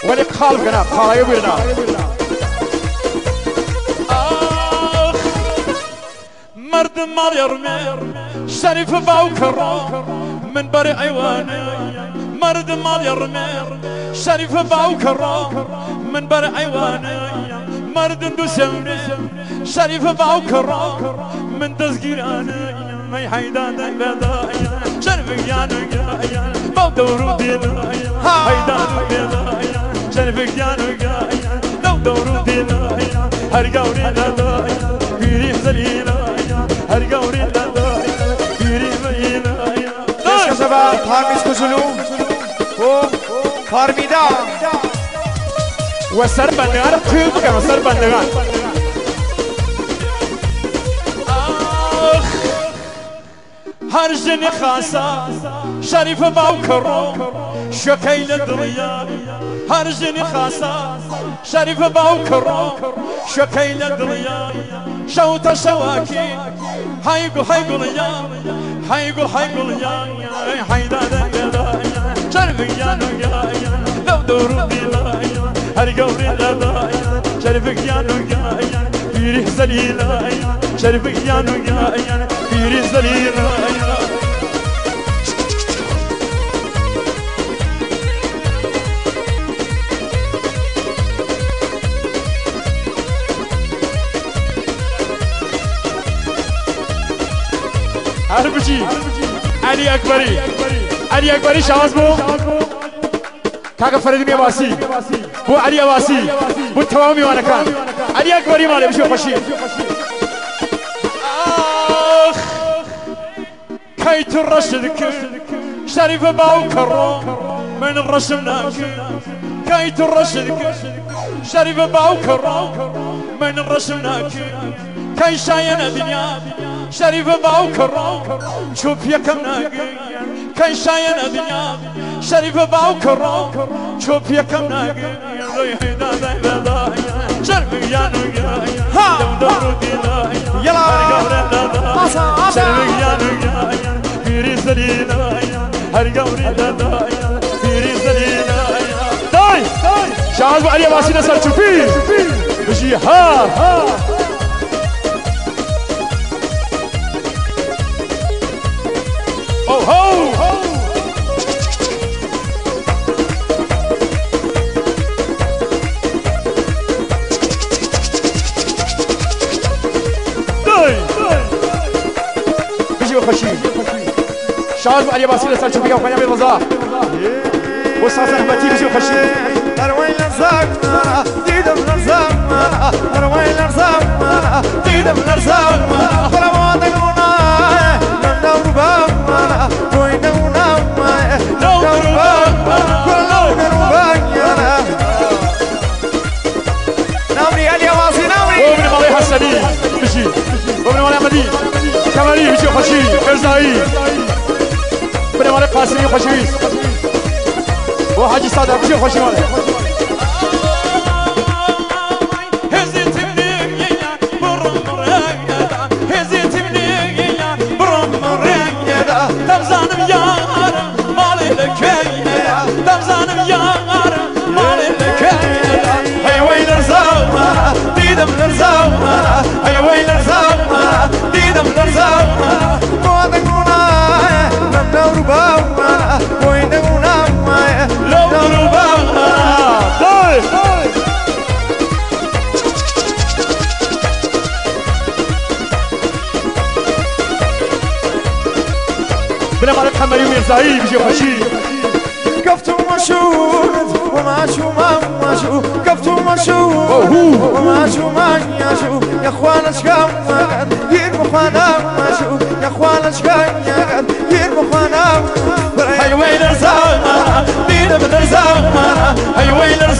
ولي قالب كنا قال يبينا مرد مال يرمي شريف باوكر من بري ايواني مرد مال يرمي شريف باوكر من بري ايواني مرد دوسمني شريف باوكر من تزكيراني ما يحيدان بيضايا شريف يانو يا بودورو دينا حيدان بيضايا شريف يانو يا بودورو دينا هر قوري لا بيري زليلا هر قوري لا بيري زليلا ايش كسبا فارميس كوزلو هو فارميدا وسر بندگان خوب بکن وسر بندگان هر جن خاصا شريف باوكرو شكيل الدنيا هر جن خاصا شريف باوكرو شكيل الدنيا شوت شواكي هايقول يا هايقول يا حيدا شريف يا لو دور ديلا هر قوري لا شريفك يا بيري زليلا شريفك يا بيري زليلا هربجي علي أكبري شاز بو كاكا فريد ميواسي بو علي أواسي بو توامي وانا كان علي أكبري مالي بشو خشي كيت الرشدك شريف باوكر من الرسمناك كيت الرشدك شريف باوكر من الرسمناك كي شاين الدنيا شريف باوكر شوف يا كم ناقي كي شاين الدنيا شريف باوكر شوف يا كم ناقي شريف يا نويا دور دينا يلا شريف يا نويا بيري زليلا هر قوري لا بيري زليلا داي شاز بو علي أواسي نصر شوفي بجي ها هو بيجي وخشي شاز بو علي أواسي نصر شوفي وخاني أبي رضا وصاص أحمدي بيجي وخشي أروي لرزاق ديدم لرزاق أروي لرزاق ديدم لرزاق فرمانك هنا ندور بابنا وينونا ندور بابنا ندور بابنا نامري علي أواسي نامري وابن مالي حسني بيجي وابن مالي أحمدي كمالي بيجي وخشي مرزاي ابن مالي قاسمي وخشي وحاجي صادق بيجي وخشي مالي ديدم لرزاق أي وين لرزاق ديدم لرزاق موادقونا ندور بابنا وينقونا ندور بابنا بلا مالك حمري ومرزاي بيجي وخشي كفتو مشهود وماشو ما ماشو كفتو مشهود وماشو ما ياشو يا اخوانا شكام يرمو خوانا ماشو يا اخوانا شكام يرمو خوانا هاي وين الزمان دينا من الزمان هاي وين